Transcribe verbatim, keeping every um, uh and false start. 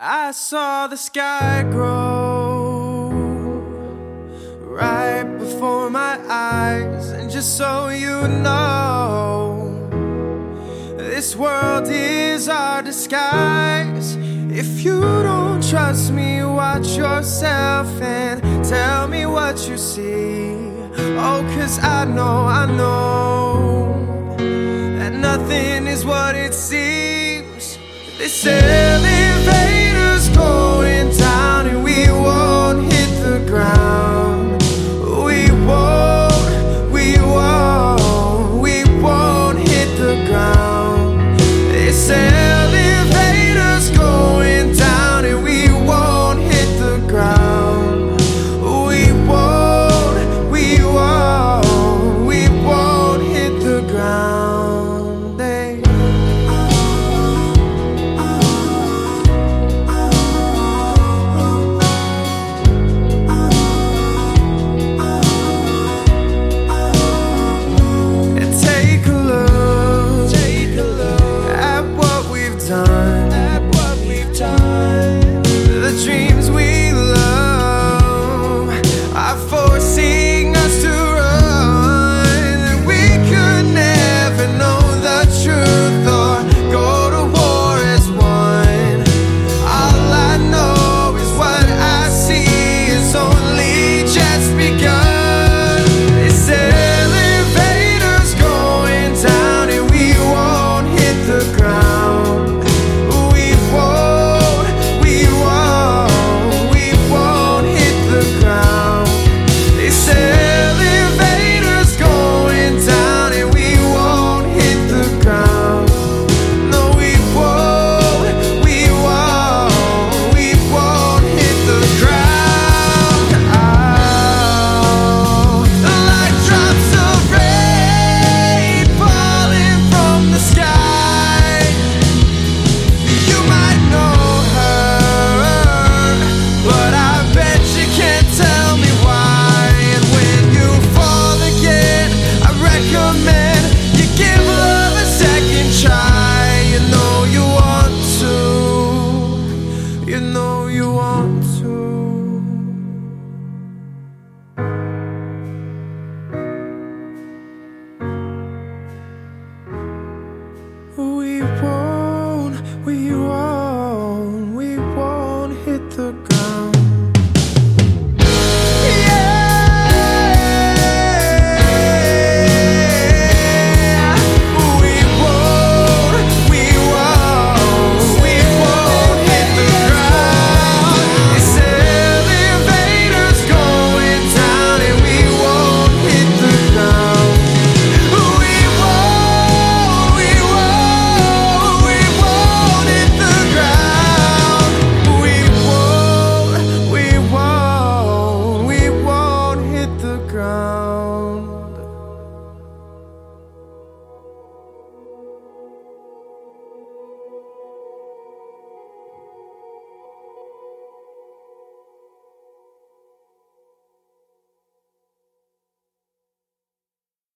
I saw the sky grow right before my eyes, and just so you know, this world is our disguise. If you don't trust me, watch yourself and tell me what you see. Oh, 'cause I know, I know that nothing is what it seems. This elevator's going down and we won't hit the ground. We won't, we won't, we won't hit the ground. This elevator's going down and we won't hit the ground. We won't, we won't, we won't hit the ground. They Done, at what we've done. The dreams we love are forcing us to run. We could never know the truth or go to war as one. All I know is what I see is only just begun. This elevator's going down and we won't hit the ground. You know